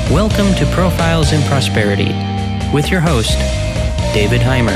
Welcome to Profiles in Prosperity with your host, David Heimer.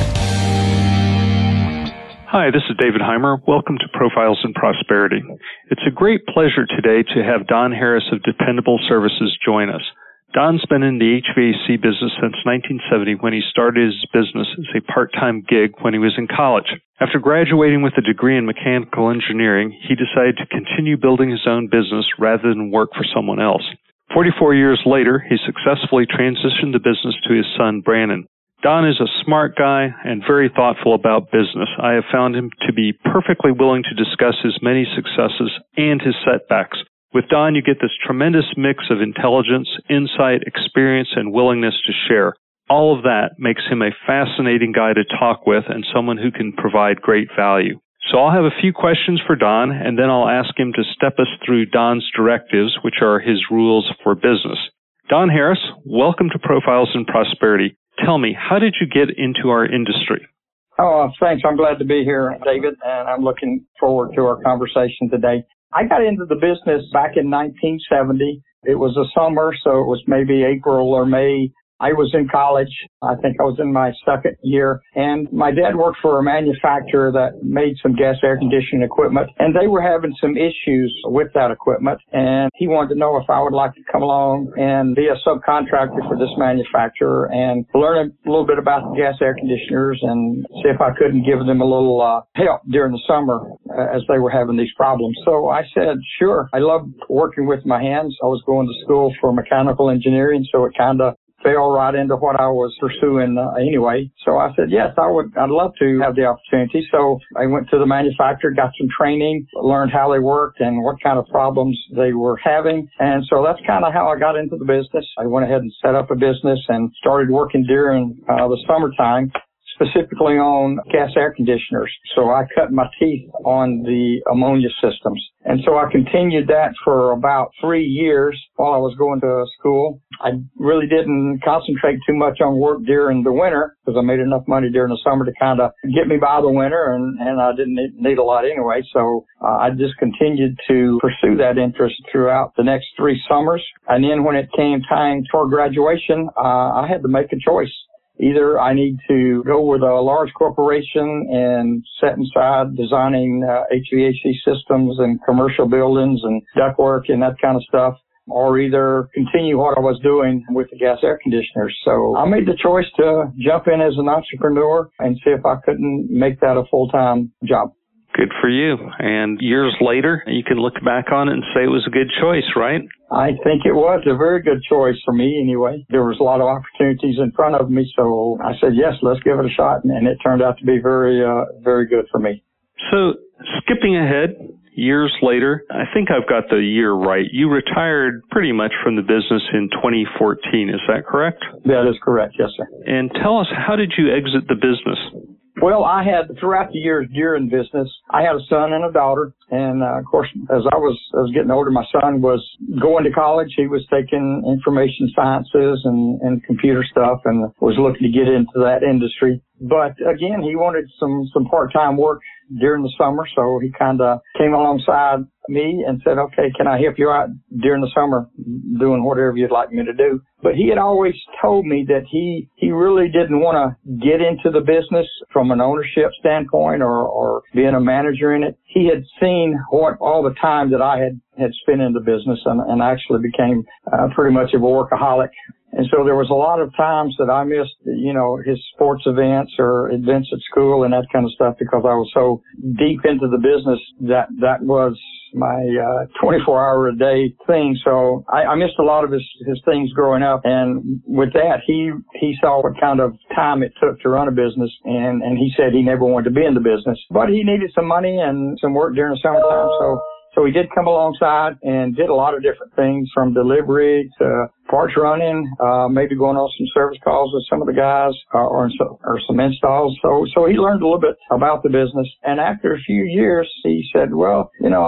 Hi, this is David Heimer. Welcome to Profiles in Prosperity. It's a great pleasure today to have Don Harris of Dependable Services join us. Don's been in the HVAC business since 1970 when he started his business as a part-time gig when he was in college. After graduating with a degree in mechanical engineering, he decided to continue building his own business rather than work for someone else. 44 years later, he successfully transitioned the business to his son, Brandon. Don is a smart guy and very thoughtful about business. I have found him to be perfectly willing to discuss his many successes and his setbacks. With Don, you get this tremendous mix of intelligence, insight, experience, and willingness to share. All of that makes him a fascinating guy to talk with and someone who can provide great value. So I'll have a few questions for Don, and then I'll ask him to step us through Don's directives, which are his rules for business. Don Harris, welcome to Profiles in Prosperity. Tell me, how did you get into our industry? Oh, thanks. I'm glad to be here, David, and I'm looking forward to our conversation today. I got into the business back in 1970. It was a summer, so it was maybe April or May. I was in college. I think I was in my second year, and my dad worked for a manufacturer that made some gas air conditioning equipment, and they were having some issues with that equipment, and he wanted to know if I would like to come along and be a subcontractor for this manufacturer and learn a little bit about the gas air conditioners and see if I couldn't give them a little help during the summer as they were having these problems. So I said, sure. I loved working with my hands. I was going to school for mechanical engineering, so it kind of fell right into what I was pursuing anyway. So I said, yes, I'd love to have the opportunity. So I went to the manufacturer, got some training, learned how they worked and what kind of problems they were having. And so that's kind of how I got into the business. I went ahead and set up a business and started working during the summertime, specifically on gas air conditioners. So I cut my teeth on the ammonia systems. And so I continued that for about 3 years while I was going to school. I really didn't concentrate too much on work during the winter because I made enough money during the summer to kind of get me by the winter, and I didn't need a lot anyway. So I just continued to pursue that interest throughout the next 3 summers. And then when it came time for graduation, I had to make a choice. Either I need to go with a large corporation and set inside designing HVAC systems and commercial buildings and ductwork and that kind of stuff, or either continue what I was doing with the gas air conditioners. So I made the choice to jump in as an entrepreneur and see if I couldn't make that a full-time job. Good for you. And years later, you can look back on it and say it was a good choice, right? I think it was a very good choice for me anyway. There was a lot of opportunities in front of me, so I said, yes, let's give it a shot. And it turned out to be very, very good for me. So skipping ahead, years later, I think I've got the year right. You retired pretty much from the business in 2014. Is that correct? That is correct. Yes, sir. And tell us, how did you exit the business? Well, I had, throughout the years during business, I had a son and a daughter. And, of course, as I was getting older, my son was going to college. He was taking information sciences and computer stuff and was looking to get into that industry. But, again, he wanted some part-time work during the summer, so he kind of came alongside me and said, okay, can I help you out during the summer doing whatever you'd like me to do? But he had always told me that he really didn't want to get into the business from an ownership standpoint or being a manager in it. He had seen what all the time that I had spent in the business and actually became pretty much of a workaholic. And so there was a lot of times that I missed, his sports events or events at school and that kind of stuff because I was so deep into the business that was my 24-hour-a-day thing. So I missed a lot of his things growing up. And with that, he saw what kind of time it took to run a business. And he said he never wanted to be in the business. But he needed some money and some work during the summertime. So he did come alongside and did a lot of different things from delivery to parts running, maybe going on some service calls with some of the guys or some installs. So he learned a little bit about the business. And after a few years, he said, well,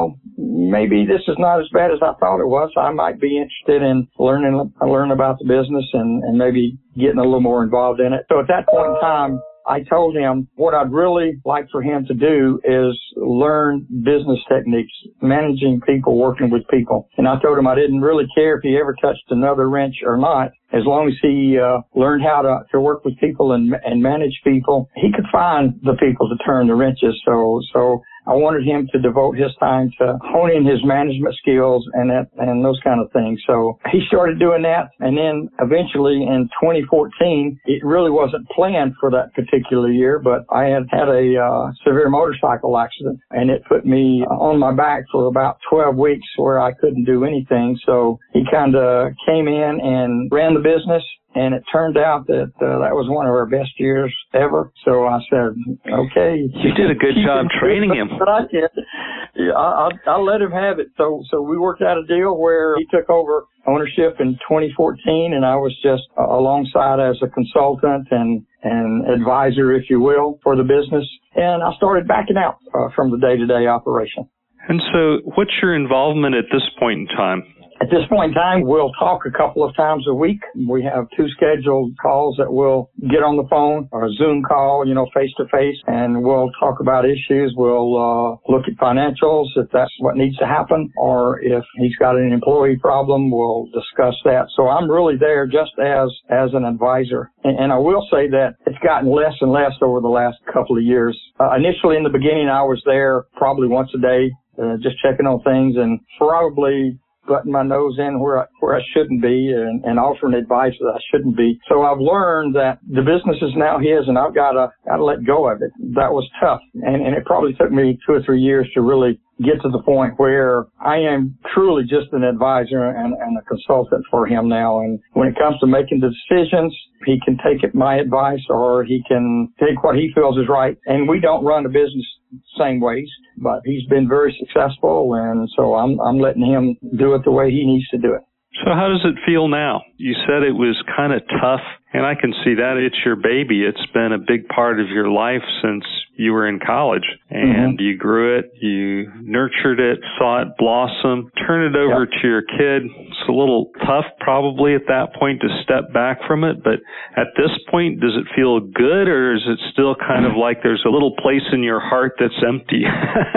maybe this is not as bad as I thought it was. I might be interested in learning about the business and maybe getting a little more involved in it. So at that point in time, I told him what I'd really like for him to do is learn business techniques, managing people, working with people. And I told him I didn't really care if he ever touched another wrench or not. As long as he learned how to work with people and manage people, he could find the people to turn the wrenches. So I wanted him to devote his time to honing his management skills and those kind of things. So he started doing that. And then eventually in 2014, it really wasn't planned for that particular year, but I had a severe motorcycle accident, and it put me on my back for about 12 weeks where I couldn't do anything. So he kind of came in and ran the business. And it turned out that that was one of our best years ever. So I said, okay. You did a good job training him. But I did. Yeah, I let him have it. So we worked out a deal where he took over ownership in 2014, and I was just alongside as a consultant and advisor, if you will, for the business. And I started backing out from the day-to-day operation. And so what's your involvement at this point in time? At this point in time, we'll talk a couple of times a week. We have 2 scheduled calls that we'll get on the phone, or a Zoom call, face-to-face, and we'll talk about issues. We'll look at financials if that's what needs to happen, or if he's got an employee problem, we'll discuss that. So I'm really there just as an advisor. And I will say that it's gotten less and less over the last couple of years. Initially, in the beginning, I was there probably once a day, just checking on things, and probably butting my nose in where I shouldn't be and offering advice that I shouldn't be. So I've learned that the business is now his, and I've got to let go of it. That was tough, and it probably took me 2 or 3 years to really get to the point where I am truly just an advisor and a consultant for him now. And when it comes to making the decisions, he can take my advice, or he can take what he feels is right. And we don't run the business same ways, but he's been very successful, and so I'm letting him do it the way he needs to do it. So how does it feel now? You said it was kind of tough, and I can see that. It's your baby. It's been a big part of your life since you were in college, and you grew it, you nurtured it, saw it blossom, turn it over to your kid. It's a little tough probably at that point to step back from it, but at this point, does it feel good, or is it still kind of like there's a little place in your heart that's empty?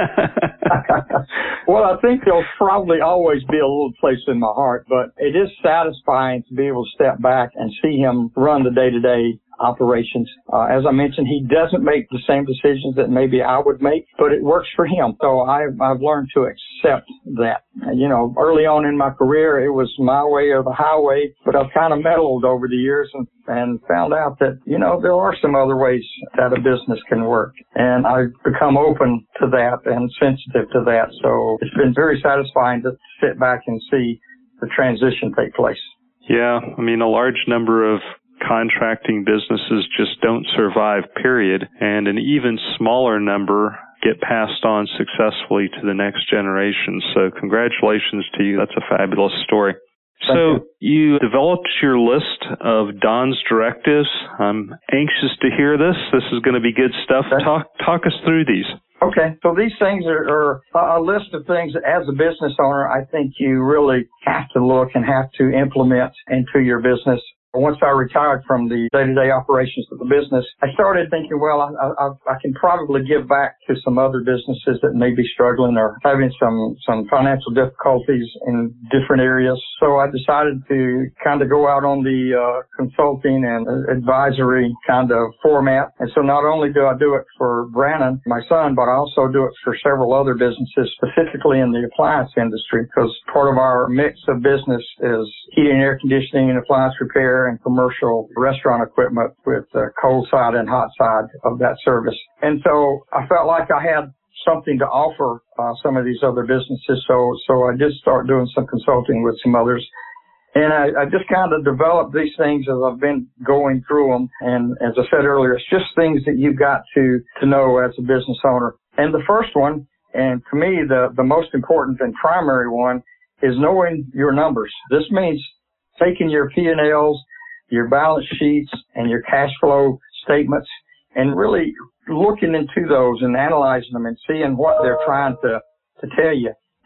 Well, I think there'll probably always be a little place in my heart, but it is satisfying to be able to step back and see him run the day-to-day operations. As I mentioned, he doesn't make the same decisions that maybe I would make, but it works for him. So I've learned to accept that. Early on in my career, it was my way or the highway, but I've kind of meddled over the years and found out that, there are some other ways that a business can work. And I've become open to that and sensitive to that. So it's been very satisfying to sit back and see the transition take place. Yeah, a large number of contracting businesses just don't survive, period. And an even smaller number get passed on successfully to the next generation. So congratulations to you. That's a fabulous story. So you developed your list of Don's directives. I'm anxious to hear this. This is going to be good stuff. Talk us through these. Okay, so these things are a list of things that as a business owner, I think you really have to look and have to implement into your business. Once I retired from the day-to-day operations of the business, I started thinking, well, I can probably give back to some other businesses that may be struggling or having some financial difficulties in different areas. So I decided to kind of go out on the consulting and advisory kind of format. And so not only do I do it for Brannon, my son, but I also do it for several other businesses, specifically in the appliance industry, because part of our mix of business is heating and air conditioning and appliance repair and commercial restaurant equipment with the cold side and hot side of that service. And so I felt like I had something to offer some of these other businesses. So I did start doing some consulting with some others. And I just kind of developed these things as I've been going through them. And as I said earlier, it's just things that you've got to know as a business owner. And the first one, and to me, the most important and primary one, is knowing your numbers. This means taking your P&Ls, your balance sheets, and your cash flow statements, and really looking into those and analyzing them and seeing what they're trying to tell you.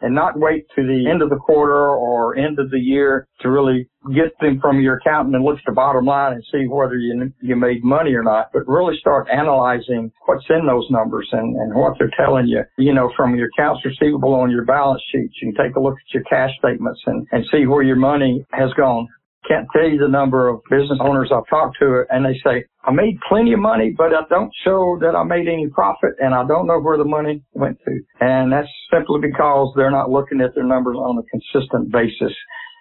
and not wait to the end of the quarter or end of the year to really get them from your accountant and look at the bottom line and see whether you made money or not, but really start analyzing what's in those numbers and what they're telling you, from your accounts receivable on your balance sheets. You can take a look at your cash statements and see where your money has gone. Can't tell you the number of business owners I've talked to, and they say, I made plenty of money, but I don't show that I made any profit, and I don't know where the money went to. And that's simply because they're not looking at their numbers on a consistent basis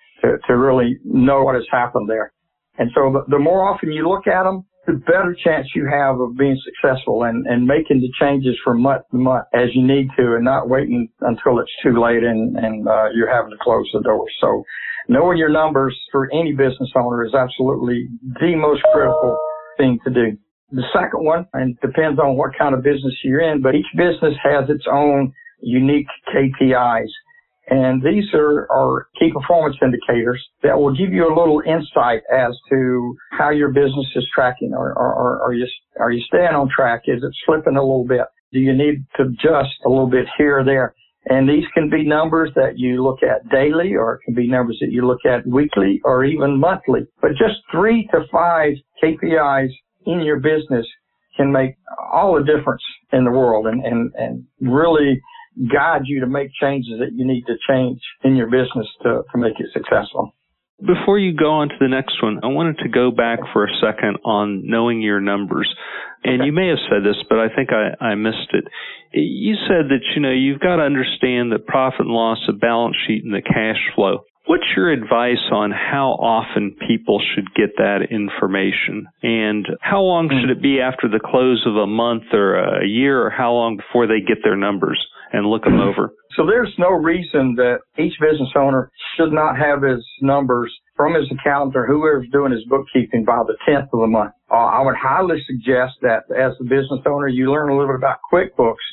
to really know what has happened there. And so the more often you look at them, the better chance you have of being successful and making the changes from month to month as you need to, and not waiting until it's too late and you're having to close the door. So knowing your numbers for any business owner is absolutely the most critical thing to do. The second one, and it depends on what kind of business you're in, but each business has its own unique KPIs. And these are key performance indicators that will give you a little insight as to how your business is tracking. Are you staying on track? Is it slipping a little bit? Do you need to adjust a little bit here or there? And these can be numbers that you look at daily, or it can be numbers that you look at weekly or even monthly. But just 3 to 5 KPIs in your business can make all the difference in the world and really guide you to make changes that you need to change in your business to make it successful. Before you go on to the next one, I wanted to go back for a second on knowing your numbers. And Okay. You may have said this, but I think I missed it. You said that, you've got to understand the profit and loss, the balance sheet, and the cash flow. What's your advice on how often people should get that information? And how long should it be after the close of a month or a year, or how long before they get their numbers and look them over? So there's no reason that each business owner should not have his numbers from his accountant or whoever's doing his bookkeeping by the 10th of the month. I would highly suggest that as a business owner, you learn a little bit about QuickBooks.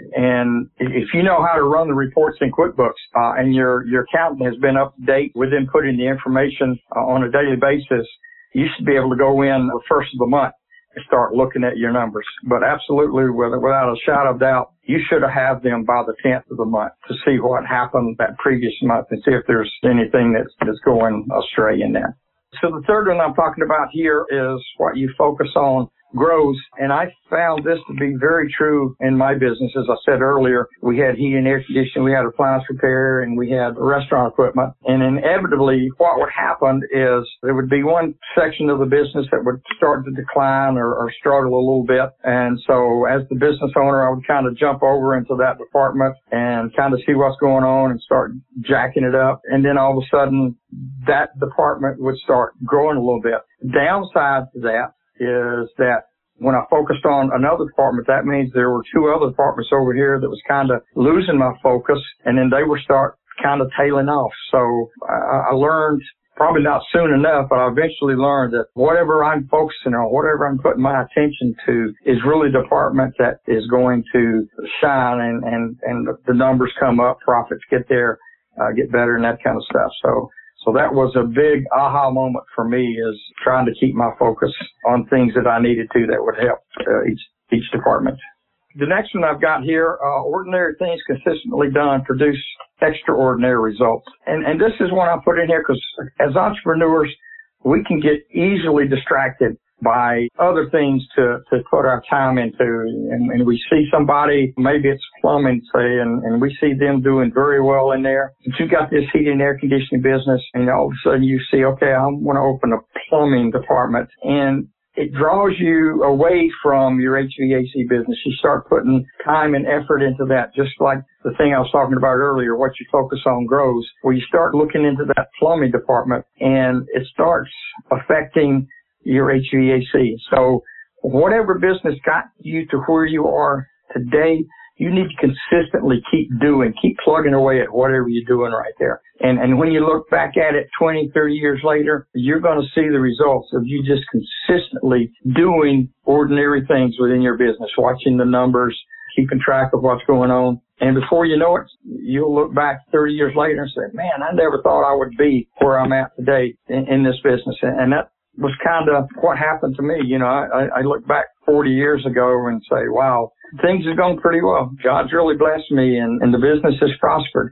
And if you know how to run the reports in QuickBooks, and your accountant has been up to date with inputting the information on a daily basis, you should be able to go in the first of the month and start looking at your numbers. But absolutely, without a shadow of doubt, you should have them by the 10th of the month to see what happened that previous month and see if there's anything that's going astray in there. So the third one I'm talking about here is what you focus on grows. And I found this to be very true in my business. As I said earlier, we had heating and air conditioning, we had appliance repair, and we had restaurant equipment. And inevitably, what would happen is there would be one section of the business that would start to decline or struggle a little bit. And so as the business owner, I would kind of jump over into that department and kind of see what's going on and start jacking it up. And then all of a sudden, that department would start growing a little bit. The downside to that is that when I focused on another department, that means there were 2 other departments over here that was kind of losing my focus, and then they would start kind of tailing off. So I learned, probably not soon enough, but I eventually learned that whatever I'm focusing on, whatever I'm putting my attention to is really the department that is going to shine and the numbers come up, profits get there, get better and that kind of stuff. So that was a big aha moment for me, is trying to keep my focus on things that I needed to that would help each department. The next one I've got here, ordinary things consistently done produce extraordinary results. And this is one I put in here because as entrepreneurs, we can get easily distracted by other things to put our time into. And we see somebody, maybe it's plumbing, say, and we see them doing very well in there. But you got this heating and air conditioning business, and all of a sudden you see, okay, I want to open a plumbing department. And it draws you away from your HVAC business. You start putting time and effort into that, just like the thing I was talking about earlier, what you focus on grows, where you start looking into that plumbing department, and it starts affecting your HVAC. So whatever business got you to where you are today, you need to consistently keep plugging away at whatever you're doing right there. And when you look back at it 20, 30 years later, you're going to see the results of you just consistently doing ordinary things within your business, watching the numbers, keeping track of what's going on. And before you know it, you'll look back 30 years later and say, man, I never thought I would be where I'm at today in this business. And that was kind of what happened to me. I look back 40 years ago and say, wow, things have gone pretty well. God's really blessed me and the business has prospered.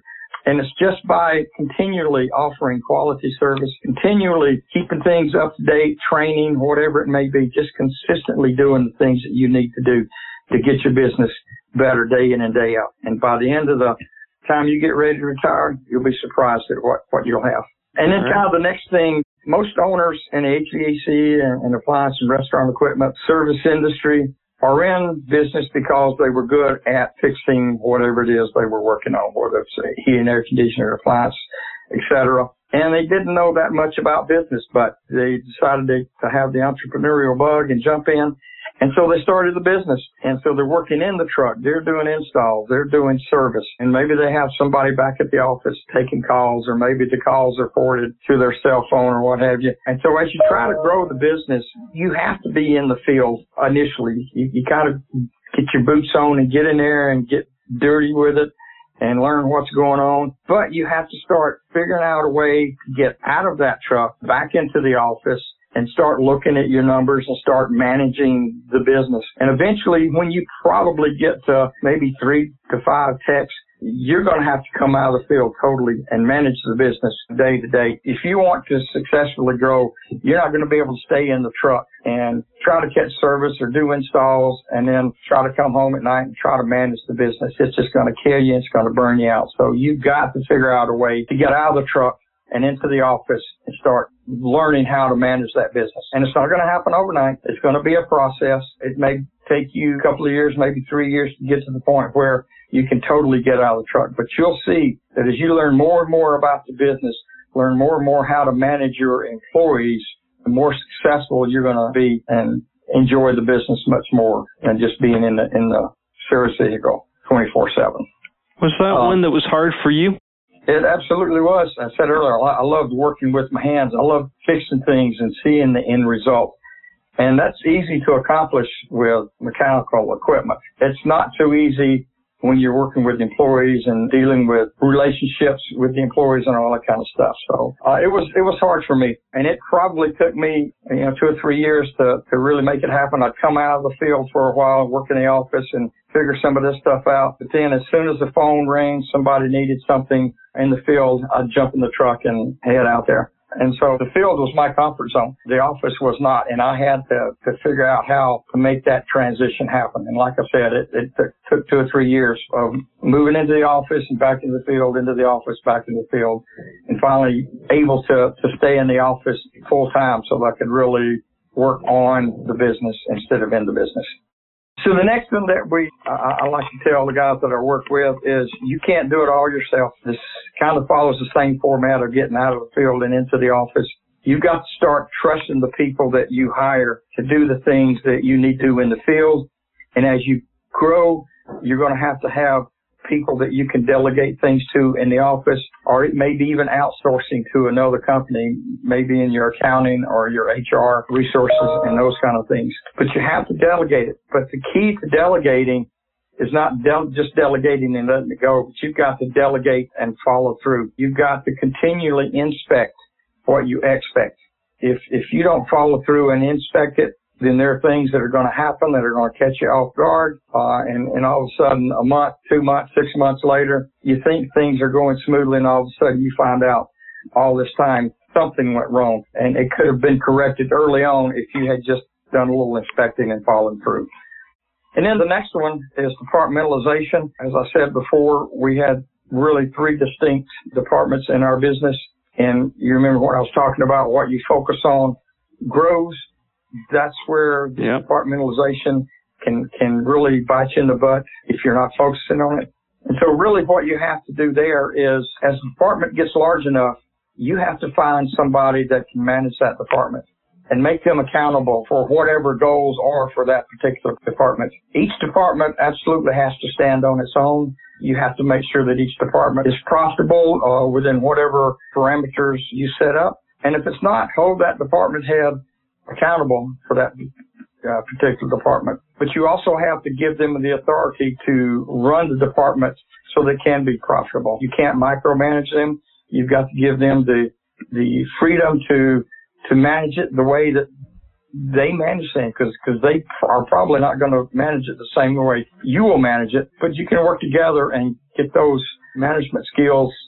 And it's just by continually offering quality service, continually keeping things up to date, training, whatever it may be, just consistently doing the things that you need to do to get your business better day in and day out. And by the end of the time you get ready to retire, you'll be surprised at what you'll have. And then kind of the next thing, most owners in the HVAC and appliance and restaurant equipment service industry are in business because they were good at fixing whatever it is they were working on, whether it's a heating, air conditioner, appliance, etc. And they didn't know that much about business, but they decided to have the entrepreneurial bug and jump in. And so they started the business. And so they're working in the truck. They're doing installs. They're doing service. And maybe they have somebody back at the office taking calls, or maybe the calls are forwarded to their cell phone or what have you. And so as you try to grow the business, you have to be in the field initially. You got to get your boots on and get in there and get dirty with it and learn what's going on. But you have to start figuring out a way to get out of that truck, back into the office, and start looking at your numbers and start managing the business. And eventually, when you probably get to maybe 3 to 5 techs, you're going to have to come out of the field totally and manage the business day to day. If you want to successfully grow, you're not going to be able to stay in the truck and try to catch service or do installs and then try to come home at night and try to manage the business. It's just going to kill you. It's going to burn you out. So you've got to figure out a way to get out of the truck and into the office and start learning how to manage that business. And it's not going to happen overnight. It's going to be a process. It may take you a couple of years, maybe 3 years to get to the point where you can totally get out of the truck. But you'll see that as you learn more and more about the business, learn more and more how to manage your employees, the more successful you're going to be and enjoy the business much more than just being in the service vehicle 24/7. Was that one that was hard for you? It absolutely was. I said earlier, I loved working with my hands. I loved fixing things and seeing the end result. And that's easy to accomplish with mechanical equipment. It's not so easy when you're working with employees and dealing with relationships with the employees and all that kind of stuff. So it was hard for me. And it probably took me 2 or 3 years to really make it happen. I'd come out of the field for a while, work in the office and figure some of this stuff out. But then as soon as the phone rang, somebody needed something in the field, I'd jump in the truck and head out there. And so the field was my comfort zone. The office was not. And I had to figure out how to make that transition happen. And like I said, it took 2 or 3 years of moving into the office and back into the field, into the office, back into the field, and finally able to stay in the office full time so that I could really work on the business instead of in the business. So the next thing that I like to tell the guys that I work with is you can't do it all yourself. This kind of follows the same format of getting out of the field and into the office. You've got to start trusting the people that you hire to do the things that you need to do in the field. And as you grow, you're going to have people that you can delegate things to in the office, or it may be even outsourcing to another company, maybe in your accounting or your HR resources and those kind of things. But you have to delegate it. But the key to delegating is not just delegating and letting it go, but you've got to delegate and follow through. You've got to continually inspect what you expect. If you don't follow through and inspect it, then there are things that are going to happen that are going to catch you off guard. And all of a sudden, a month, 2 months, 6 months later, you think things are going smoothly, and all of a sudden you find out all this time something went wrong. And it could have been corrected early on if you had just done a little inspecting and followed through. And then the next one is departmentalization. As I said before, we had really 3 distinct departments in our business. And you remember what I was talking about, what you focus on grows. That's where the departmentalization can really bite you in the butt if you're not focusing on it. And so really what you have to do there is, as the department gets large enough, you have to find somebody that can manage that department and make them accountable for whatever goals are for that particular department. Each department absolutely has to stand on its own. You have to make sure that each department is profitable within whatever parameters you set up. And if it's not, hold that department head accountable for that particular department. But you also have to give them the authority to run the department so they can be profitable. You can't micromanage them. You've got to give them the freedom to manage it the way that they manage things, because they are probably not going to manage it the same way you will manage it. But you can work together and get those management skills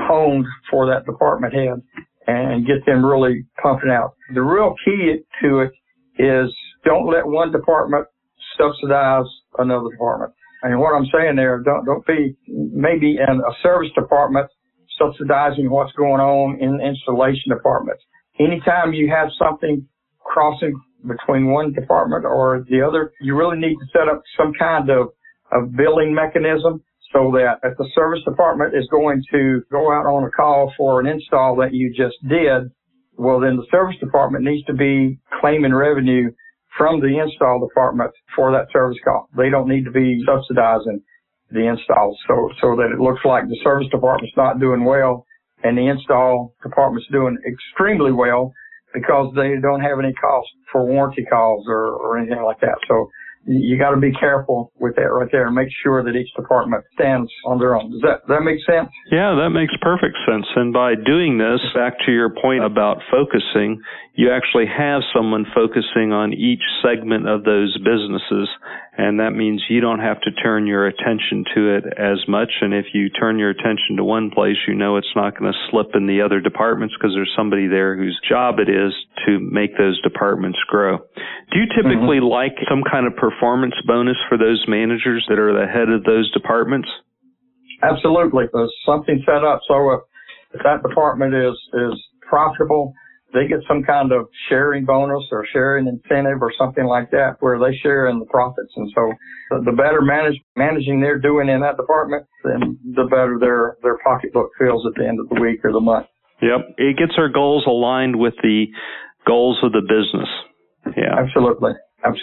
honed for that department head and get them really pumping out. The real key to it is don't let one department subsidize another department. And what I'm saying there, don't be maybe in a service department subsidizing what's going on in the installation department. Anytime you have something crossing between one department or the other, you really need to set up some kind of billing mechanism so that if the service department is going to go out on a call for an install that you just did, well, then the service department needs to be claiming revenue from the install department for that service call. They don't need to be subsidizing the install so that it looks like the service department's not doing well and the install department's doing extremely well because they don't have any cost for warranty calls or anything like that. So you got to be careful with that right there and make sure that each department stands on their own. Does that make sense? Yeah, that makes perfect sense. And by doing this, back to your point about focusing, you actually have someone focusing on each segment of those businesses. And that means you don't have to turn your attention to it as much. And if you turn your attention to one place, you know it's not going to slip in the other departments because there's somebody there whose job it is to make those departments grow. Do you typically like some kind of performance bonus for those managers that are the head of those departments? Absolutely. There's something set up so if that department is profitable, they get some kind of sharing bonus or sharing incentive or something like that where they share in the profits. And so the better managing they're doing in that department, then the better their pocketbook feels at the end of the week or the month. Yep. It gets our goals aligned with the goals of the business. Yeah. Absolutely.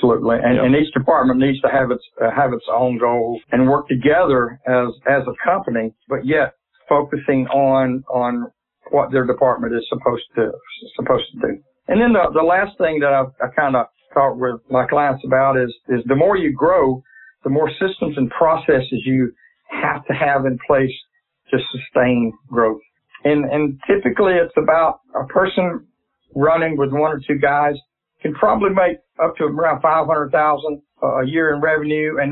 And each department needs to have its own goals and work together as a company, but yet focusing on what their department is supposed to do. And then the last thing that I kind of talk with my clients about is the more you grow, the more systems and processes you have to have in place to sustain growth. And typically it's about a person running with one or two guys can probably make up to around $500,000 a year in revenue and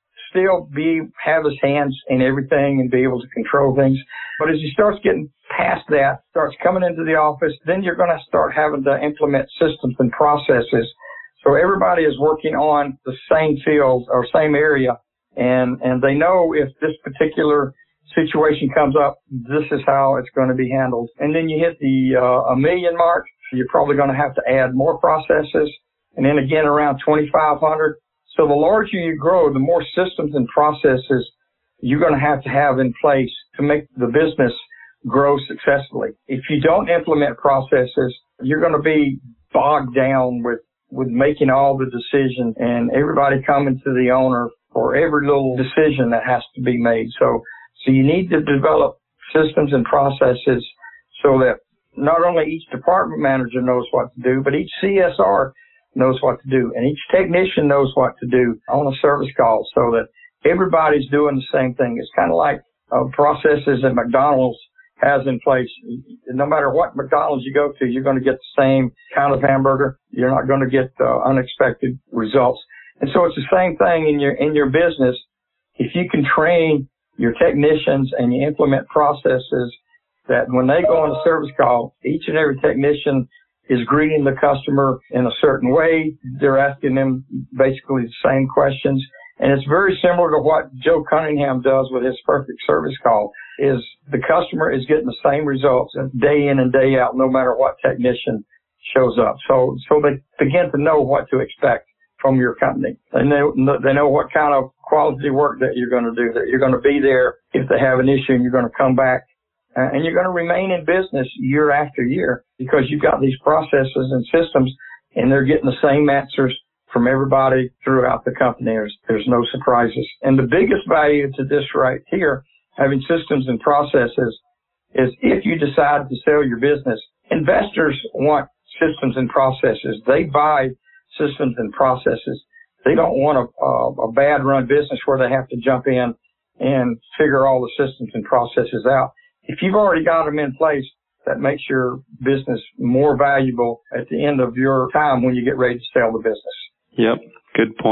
still have his hands in everything and be able to control things. But as he starts getting past that, starts coming into the office, then you're going to start having to implement systems and processes. So everybody is working on the same field or same area, and they know if this particular situation comes up, this is how it's going to be handled. And then you hit the $1 million mark, you're probably going to have to add more processes, and then again around 2,500. So the larger you grow, the more systems and processes you're going to have in place to make the business grow successfully. If you don't implement processes, you're going to be bogged down with making all the decisions and everybody coming to the owner for every little decision that has to be made. So you need to develop systems and processes so that not only each department manager knows what to do, but each CSR knows what to do, and each technician knows what to do on a service call so that everybody's doing the same thing. It's kind of like processes that McDonald's has in place. No matter what McDonald's you go to, you're going to get the same kind of hamburger. You're not going to get unexpected results. And so it's the same thing in your business. If you can train your technicians and you implement processes that when they go on a service call, each and every technician is greeting the customer in a certain way. They're asking them basically the same questions. And it's very similar to what Joe Cunningham does with his perfect service call, is the customer is getting the same results day in and day out, no matter what technician shows up. So they begin to know what to expect from your company. And they know what kind of quality work that you're going to do, that you're going to be there if they have an issue and you're going to come back. And you're going to remain in business year after year because you've got these processes and systems and they're getting the same answers from everybody throughout the company. There's no surprises. And the biggest value to this right here, having systems and processes, is if you decide to sell your business, investors want systems and processes. They buy systems and processes. They don't want a bad run business where they have to jump in and figure all the systems and processes out. If you've already got them in place, that makes your business more valuable at the end of your time when you get ready to sell the business. Yep, good point.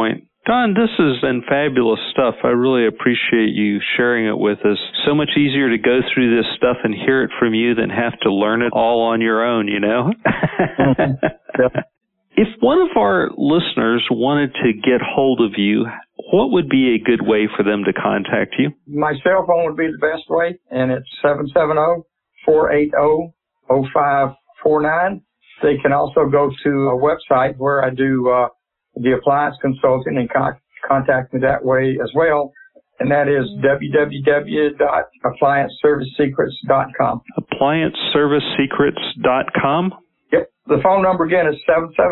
Don, this has been fabulous stuff. I really appreciate you sharing it with us. So much easier to go through this stuff and hear it from you than have to learn it all on your own, you know? If one of our listeners wanted to get hold of you, what would be a good way for them to contact you? My cell phone would be the best way, and it's 770-480-0549. They can also go to a website where I do the appliance consulting and contact me that way as well. And that is www.applianceservicesecrets.com. Applianceservicesecrets.com? Yep. The phone number again is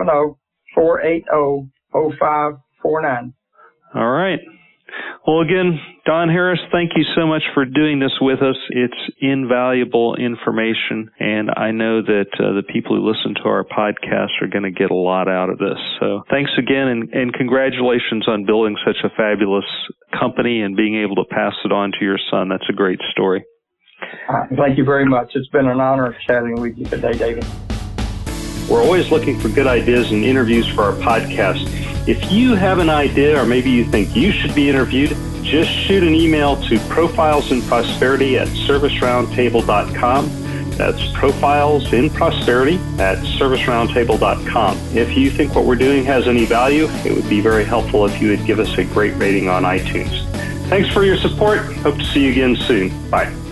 770-480-0549. All right. Well, again, Don Harris, thank you so much for doing this with us. It's invaluable information, and I know that the people who listen to our podcast are going to get a lot out of this. So thanks again, and congratulations on building such a fabulous company and being able to pass it on to your son. That's a great story. Thank you very much. It's been an honor chatting with you today, David. We're always looking for good ideas and interviews for our podcast. If you have an idea or maybe you think you should be interviewed, just shoot an email to profilesinprosperity@serviceroundtable.com. That's profilesinprosperity@serviceroundtable.com. If you think what we're doing has any value, it would be very helpful if you would give us a great rating on iTunes. Thanks for your support. Hope to see you again soon. Bye.